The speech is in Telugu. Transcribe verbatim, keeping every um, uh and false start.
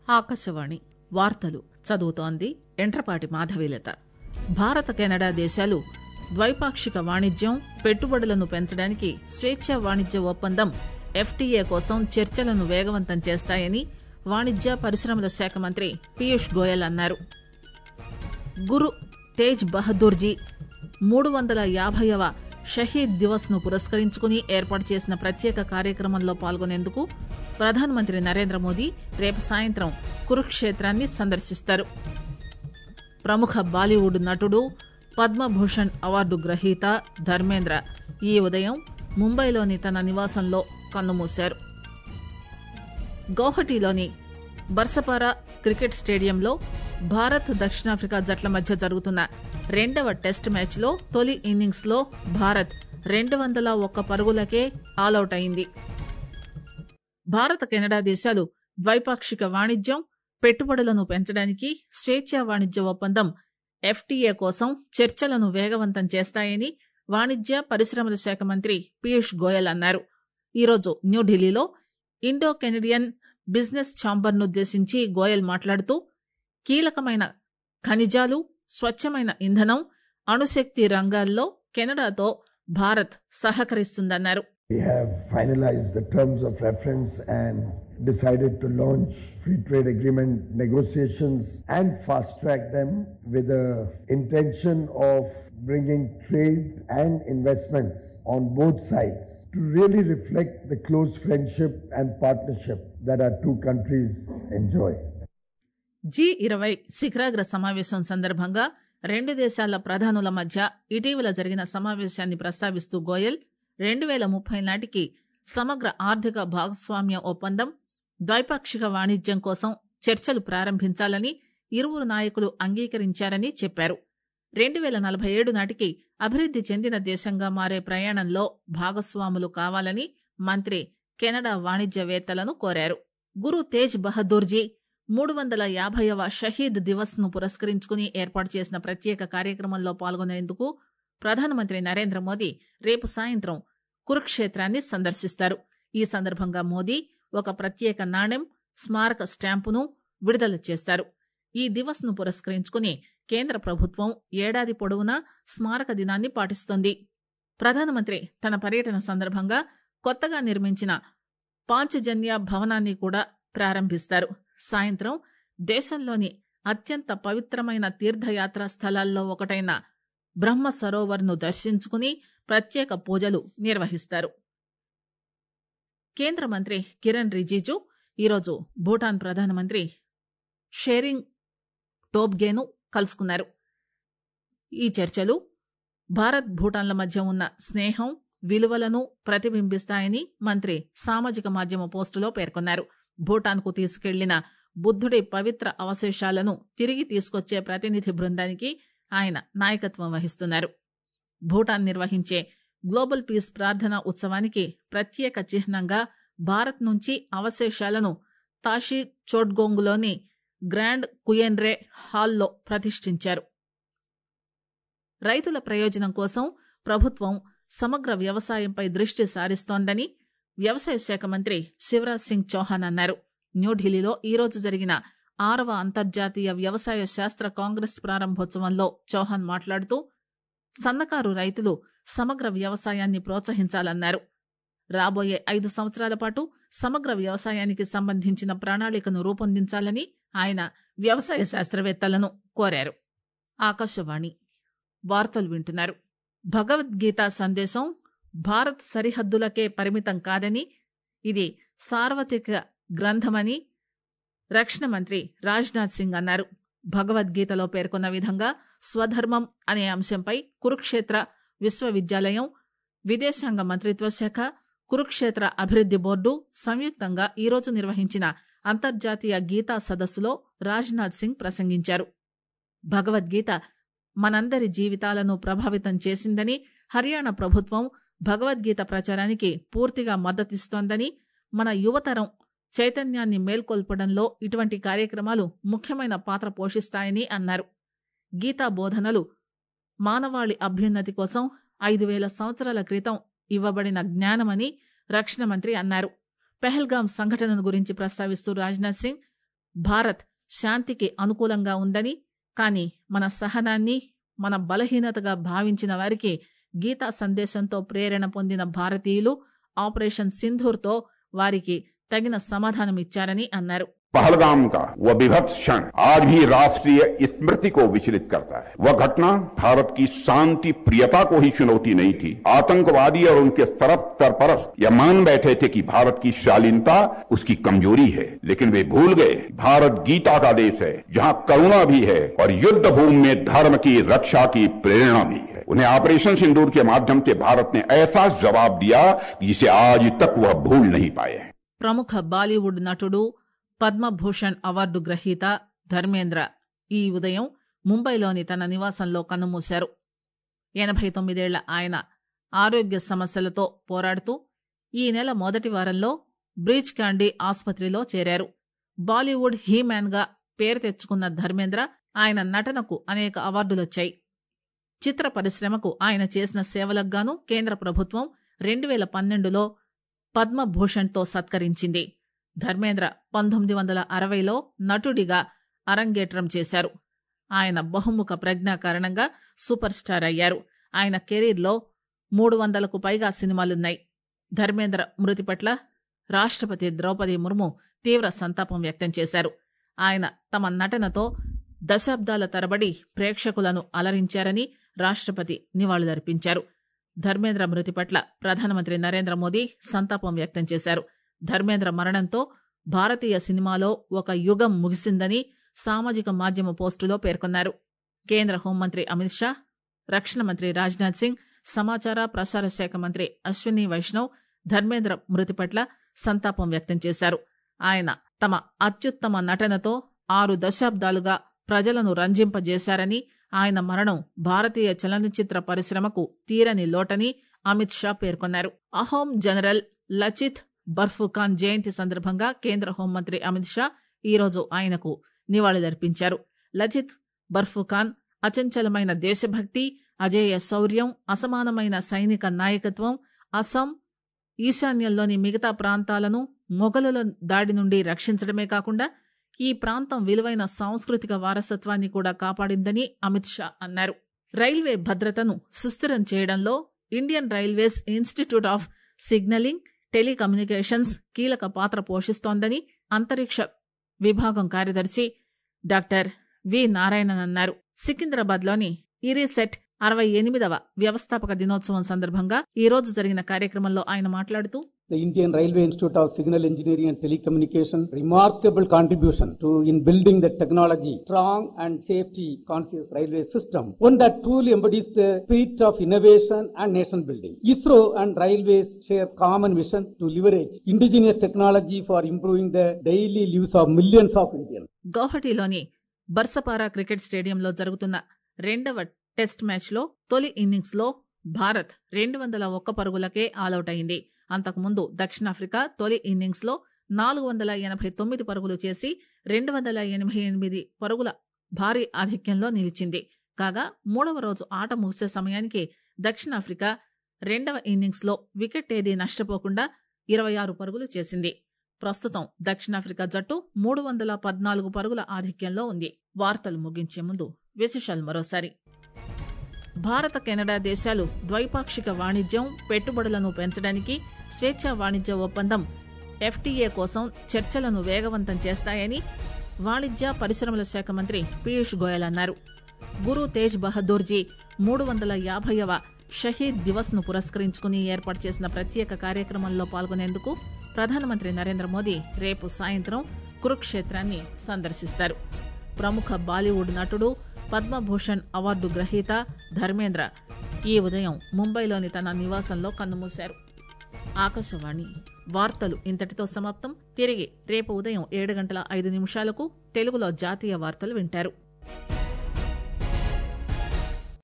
ఆకాశవాణి వార్తలు చదువుతోంది ఎంట్రపాటి మాధవీలత. భారత కెనడా దేశాలు ద్వైపాక్షిక వాణిజ్యం, పెట్టుబడులను పెంచడానికి స్వేచ్ఛా వాణిజ్య ఒప్పందం ఎఫ్టీఏ కోసం చర్చలను వేగవంతం చేస్తాయని వాణిజ్య పరిశ్రమల శాఖ మంత్రి పీయూష్ గోయల్ అన్నారు. గురు తేజ్ బహదూర్జీ మూడు వందల యాభైవ షహీద్ దివస్ ను పురస్కరించుకుని ఏర్పాటు చేసిన ప్రత్యేక కార్యక్రమంలో పాల్గొనేందుకు ప్రధానమంత్రి నరేంద్ర మోదీ రేపు సాయంత్రం కురుక్షేత్రాన్ని సందర్శిస్తారు. ప్రముఖ బాలీవుడ్ నటుడు, పద్మభూషణ్ అవార్డు గ్రహీత ధర్మేంద్ర ఈ ఉదయం ముంబైలోని తన నివాసంలో కన్నుమూశారు. గౌహటిలోని బర్సపారా క్రికెట్ స్టేడియంలో భారత్ దక్షిణాఫ్రికా జట్ల మధ్య జరుగుతున్న రెండవ టెస్ట్ మ్యాచ్ లో తొలి ఇన్నింగ్స్ లో భారత్ రెండు వందల ఒక్క పరుగులకే ఆలౌట్ అయింది. భారత కెనడా దేశాలు ద్వైపాక్షిక వాణిజ్యం, పెట్టుబడులను పెంచడానికి స్వేచ్ఛా వాణిజ్య ఒప్పందం ఎఫ్టీఏ కోసం చర్చలను వేగవంతం చేస్తాయని వాణిజ్య పరిశ్రమల శాఖ మంత్రి పీయూష్ గోయల్ అన్నారు. ఈరోజు న్యూఢిల్లీలో ఇండో కెనడియన్ బిజినెస్ ఛాంబర్నుద్దేశించి గోయల్ మాట్లాడుతూ కీలకమైన ఖనిజాలు, స్వచ్ఛమైన ఇంధనం, అణుశక్తి రంగాల్లో కెనడాతో భారత్ సహకరిస్తుందన్నారు. We have finalized the terms of reference and decided to launch free trade agreement negotiations and fast track them with the intention of bringing trade and investments on both sides to really reflect the close friendship and partnership that our two countries enjoy. G ఇరవై శిఖరాగ్ర సమావేశం సందర్భంగా రెండు దేశాల ప్రధానుల మధ్య ఇటీవల జరిగిన సమావేశాన్ని ప్రస్తావిస్తూ గోయల్ రెండు వేల ముప్పై నాటికి సమగ్ర ఆర్థిక భాగస్వామ్య ఒప్పందం, ద్వైపాక్షిక వాణిజ్యం కోసం చర్చలు ప్రారంభించాలని ఇరువురు నాయకులు అంగీకరించారని చెప్పారు. రెండు వేల నలభై ఏడు నాటికి అభివృద్ది చెందిన దేశంగా మారే ప్రయాణంలో భాగస్వాములు కావాలని మంత్రి కెనడా వాణిజ్యవేత్తలను కోరారు. గురు తేజ్ బహదూర్జీ మూడు వందల యాభైవ షహీద్ దివస్ ను పురస్కరించుకుని ఏర్పాటు చేసిన ప్రత్యేక కార్యక్రమంలో పాల్గొనేందుకు ప్రధానమంత్రి నరేంద్ర మోదీ రేపు సాయంత్రం కురుక్షేత్రాన్ని సందర్శిస్తారు. ఈ సందర్భంగా మోదీ ఒక ప్రత్యేక నాణెం, స్మారక స్టాంపును విడుదల చేస్తారు. ఈ దివస్ ను పురస్కరించుకుని కేంద్ర ప్రభుత్వం ఏడాది పొడవునా స్మారక దినాన్ని పాటిస్తోంది. ప్రధానమంత్రి తన పర్యటన సందర్భంగా కొత్తగా నిర్మించిన పాంచజన్య భవనాన్ని కూడా ప్రారంభిస్తారు. సాయంత్రం దేశంలోని అత్యంత పవిత్రమైన తీర్థయాత్రా స్థలాల్లో ఒకటైన బ్రహ్మ సరోవర్ ను దర్శించుకుని ప్రత్యేక పూజలు నిర్వహిస్తారు. కేంద్ర మంత్రి కిరణ్ రిజిజు ఈరోజు భూటాన్ ప్రధానమంత్రి షెరింగ్ టోబ్గేను కలుసుకున్నారు. ఈ చర్చలు భారత్ భూటాన్ల మధ్య ఉన్న స్నేహం, విలువలను ప్రతిబింబిస్తాయని మంత్రి సామాజిక మాధ్యమ పోస్టులో పేర్కొన్నారు. భూటాన్ కు తీసుకెళ్లిన బుద్ధుడి పవిత్ర అవశేషాలను తిరిగి తీసుకొచ్చే ప్రతినిధి బృందానికి ఆయన నాయకత్వం వహిస్తున్నారు. భూటాన్ నిర్వహించే గ్లోబల్ పీస్ ప్రార్థనా ఉత్సవానికి ప్రత్యేక చిహ్నంగా భారత్ నుంచి అవశేషాలను తాషీ చోట్గోంగ్లోని గ్రాండ్ కుయెన్రే హాల్లో ప్రతిష్ఠించారు. రైతుల ప్రయోజనం కోసం ప్రభుత్వం సమగ్ర వ్యవసాయంపై దృష్టి సారిస్తోందని వ్యవసాయ శాఖ మంత్రి శివరాజ్ సింగ్ చౌహాన్ అన్నారు. న్యూఢిల్లీలో ఈరోజు జరిగిన ఆరవ అంతర్జాతీయ వ్యవసాయ శాస్త్ర కాంగ్రెస్ ప్రారంభోత్సవంలో చౌహాన్ మాట్లాడుతూ సన్నకారు రైతులు సమగ్ర వ్యవసాయాన్ని ప్రోత్సహించాలన్నారు. రాబోయే ఐదు సంవత్సరాల పాటు సమగ్ర వ్యవసాయానికి సంబంధించిన ప్రణాళికను రూపొందించాలని ఆయన వ్యవసాయ శాస్త్రవేత్తలను కోరారు. ఆకాశవాణి వార్తలు వింటున్నారు. భగవద్గీత సందేశం భారత్ సరిహద్దులకే పరిమితం కాదని, ఇది సార్వత్రిక గ్రంథమని రక్షణ మంత్రి రాజ్నాథ్ సింగ్ అన్నారు. భగవద్గీతలో పేర్కొన్న విధంగా స్వధర్మం అనే అంశంపై కురుక్షేత్ర విశ్వవిద్యాలయం, విదేశాంగ మంత్రిత్వ శాఖ, కురుక్షేత్ర అభివృద్ది బోర్డు సంయుక్తంగా ఈరోజు నిర్వహించిన అంతర్జాతీయ గీతా సదస్సులో రాజ్నాథ్ సింగ్ ప్రసంగించారు. భగవద్గీత మనందరి జీవితాలను ప్రభావితం చేసిందని, హర్యానా ప్రభుత్వం భగవద్గీత ప్రచారానికి పూర్తిగా మద్దతిస్తోందని, మన యువతరం చైతన్యాన్ని మేల్కొల్పడంలో ఇటువంటి కార్యక్రమాలు ముఖ్యమైన పాత్ర పోషిస్తాయని అన్నారు. గీతా బోధనలు మానవాళి అభ్యున్నతి కోసం ఐదు వేల సంవత్సరాల క్రితం ఇవ్వబడిన జ్ఞానమని రక్షణ మంత్రి అన్నారు. పెహల్గాం సంఘటన గురించి ప్రస్తావిస్తూ రాజ్నాథ్ సింగ్ భారత్ శాంతికి అనుకూలంగా ఉందని, కానీ మన సహనాన్ని మన బలహీనతగా భావించిన వారికి గీతా సందేశంతో ప్రేరణ పొందిన భారతీయులు ఆపరేషన్ సింధూర్తో వారికి తగిన సమాధానమిచ్చారని అన్నారు. पहलगाम का वह विभत्स क्षण आज भी राष्ट्रीय स्मृति को विचलित करता है। वह घटना भारत की शांति प्रियता को ही चुनौती नहीं थी। आतंकवादी और उनके सरफ सरपरस्त यह मान बैठे थे कि भारत की शालीनता उसकी कमजोरी है, लेकिन वे भूल गए भारत गीता का देश है, जहां करुणा भी है और युद्ध भूमि में धर्म की रक्षा की प्रेरणा भी है। उन्हें ऑपरेशन सिंदूर के माध्यम से भारत ने ऐसा जवाब दिया जिसे आज तक वह भूल नहीं पाए हैं। ప్రముఖ బాలీవుడ్ నటుడు పద్మభూషణ్ అవార్డు గ్రహీత ధర్మేంద్ర ఈ ఉదయం ముంబైలోని తన నివాసంలో కన్నుమూశారు. ఎనభై తొమ్మిదేళ్ల ఆయన ఆరోగ్య సమస్యలతో పోరాడుతూ ఈ నెల మొదటి వారంలో బ్రీచ్ క్యాండీ ఆసుపత్రిలో చేరారు. బాలీవుడ్ హీమ్యాన్ గా పేరు తెచ్చుకున్న ధర్మేంద్ర ఆయన నటనకు అనేక అవార్డులొచ్చాయి. చిత్ర పరిశ్రమకు ఆయన చేసిన సేవలకు గాను కేంద్ర ప్రభుత్వం రెండు వేల పన్నెండులో పద్మభూషణ్తో సత్కరించింది. ధర్మేంద్ర పంతొమ్మిది వందల అరవైలో నటుడిగా అరంగేట్రం చేశారు. ఆయన బహుముఖ ప్రజ్ఞ కారణంగా సూపర్ స్టార్ అయ్యారు. ఆయన కెరీర్లో మూడు వందలకు పైగా సినిమాలున్నాయి. ధర్మేంద్ర మృతి పట్ల రాష్ట్రపతి ద్రౌపది ముర్ము తీవ్ర సంతాపం వ్యక్తం చేశారు. ఆయన తమ నటనతో దశాబ్దాల తరబడి ప్రేక్షకులను అలరించారని రాష్ట్రపతి నివాళులర్పించారు. ధర్మేంద్ర మృతి పట్ల ప్రధానమంత్రి నరేంద్ర మోదీ సంతాపం వ్యక్తం చేశారు. ధర్మేంద్ర మరణంతో భారతీయ సినిమాలో ఒక యుగం ముగిసిందని సామాజిక మాధ్యమ పోస్టులో పేర్కొన్నారు. కేంద్ర హోంమంత్రి అమిత్ షా, రక్షణ మంత్రి రాజ్నాథ్ సింగ్, సమాచార ప్రసార శాఖ మంత్రి అశ్విని వైష్ణవ్ ధర్మేంద్ర మృతి పట్ల సంతాపం వ్యక్తం చేశారు. ఆయన తమ అత్యుత్తమ నటనతో ఆరు దశాబ్దాలుగా ప్రజలను రంజింపజేశారని, ఆయన మరణం భారతీయ చలనచిత్ర పరిశ్రమకు తీరని లోటని అమిత్ షా పేర్కొన్నారు. అహోం జనరల్ లచిత్ బర్ఫుఖాన్ జయంతి సందర్భంగా కేంద్ర హోంమంత్రి అమిత్ షా ఈరోజు ఆయనకు నివాళులర్పించారు. లచిత్ బర్ఫుఖాన్ అచంచలమైన దేశభక్తి, అజేయ శౌర్యం, అసమానమైన సైనిక నాయకత్వం, అస్సాం, ఈశాన్యంలోని మిగతా ప్రాంతాలను మొఘలుల దాడి నుండి రక్షించడమే కాకుండా ఈ ప్రాంతం విలువైన సాంస్కృతిక వారసత్వాన్ని కూడా కాపాడిందని అమిత్ షా అన్నారు. రైల్వే భద్రతను సుస్థిరం చేయడంలో Indian Railways Institute of signalling, telecommunications కీలక పాత్ర పోషిస్తోందని అంతరిక్ష విభాగం కార్యదర్శి డాక్టర్ వి నారాయణన్ అన్నారు. సికింద్రాబాద్లోని ఇరిసెట్ అరవై ఎనిమిదవ వ్యవస్థాపక దినోత్సవం సందర్భంగా ఈ రోజు జరిగిన కార్యక్రమంలో ఆయన మాట్లాడుతూ, The Indian Railway Institute of Signal Engineering and Telecommunication remarkable contribution to in building the technology, strong and safety conscious railway system, one that truly embodies the spirit of innovation and nation building. ISRO and railways share common vision to leverage indigenous technology for improving the daily lives of millions of Indians. గౌహటిలోని బర్సపారా క్రికెట్ స్టేడియంలో జరుగుతున్న రెండవ టెస్ట్ మ్యాచ్లో తొలి ఇన్నింగ్స్లో భారత్ రెండు వందల ఒక్క పరుగులకే ఆలౌట్ అయింది. అంతకుముందు దక్షిణాఫ్రికా తొలి ఇన్నింగ్స్లో నాలుగు వందల ఎనభై తొమ్మిది పరుగులు చేసి రెండు వందల ఎనభై ఎనిమిది పరుగుల భారీ ఆధిక్యంలో నిలిచింది. కాగా మూడవ రోజు ఆట ముగిసే సమయానికి దక్షిణాఫ్రికా రెండవ ఇన్నింగ్స్లో వికెట్ ఏదీ నష్టపోకుండా ఇరవై ఆరు పరుగులు చేసింది. ప్రస్తుతం దక్షిణాఫ్రికా జట్టు మూడు వందల పద్నాలుగు పరుగుల ఆధిక్యంలో ఉంది. వార్తలు ముగించే ముందు విశేషాలు మరోసారి. భారత కెనడా దేశాలు ద్వైపాక్షిక వాణిజ్యం, పెట్టుబడులను పెంచడానికి స్వేచ్ఛా వాణిజ్య ఒప్పందం ఎఫ్టీఏ కోసం చర్చలను వేగవంతం చేస్తాయని వాణిజ్య పరిశ్రమల శాఖ మంత్రి పీయూష్ గోయల్ అన్నారు. గురు తేజ్ బహదూర్జీ మూడు వందల యాభైవ షహీద్ దివస్ ను పురస్కరించుకుని ఏర్పాటు చేసిన ప్రత్యేక కార్యక్రమంలో పాల్గొనేందుకు ప్రధానమంత్రి నరేంద్ర మోదీ రేపు సాయంత్రం కురుక్షేత్రాన్ని సందర్శిస్తారు. ప్రముఖ బాలీవుడ్ నటుడు, పద్మభూషణ్ అవార్డు గ్రహీత ధర్మేంద్ర ఈ ఉదయం ముంబైలోని తన నివాసంలో కన్నుమూశారు. ఆకాశవాణి వార్తలు ఇంతటితో సమాప్తం. తిరిగి రేపు ఉదయం ఏడు గంటల ఐదు నిమిషాలకు తెలుగులో జాతీయ వార్తలు వింటారు.